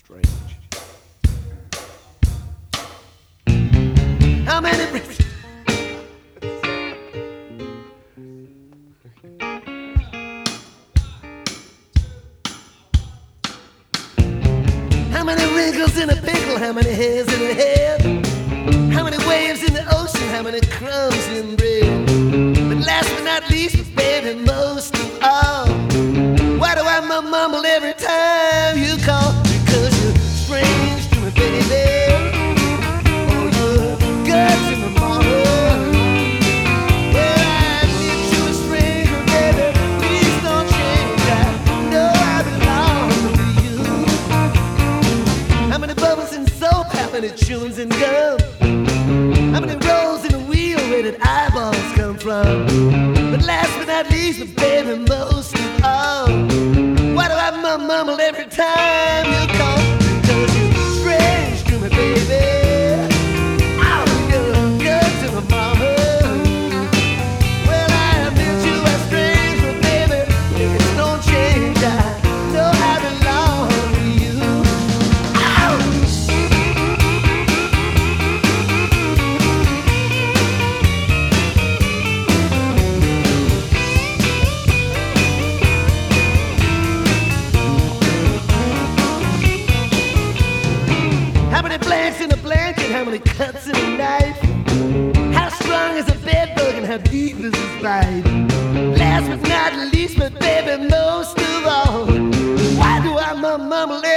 strange. How many bridges? How many wrinkles in a pickle? How many hairs in a head? How many waves in the ocean? How many crumbs in bread? But last but not least, baby, most of all, why do I mumble every time you call? Because you're strange to me, baby. Oh, you're good to me, mama. Well, I admit you're a stranger, baby. Please don't change. I know I belong to you. How many bubbles in soap? How many tunes in gum? How many rolls in a wheel? Where did eyeballs come from? But last but not least, baby, most of all, why do I mumble every time you call? Because you're strange to me, baby. Oh, you're good to me, mama. Well, I admit you are strange, but baby, please don't change. I know I belong to you. Oh! How many blanks in a blanket? How many cuts in a knife? How strong is a bed bug and how deep is his bite? Last but not least, but baby, most of all, why do I mumble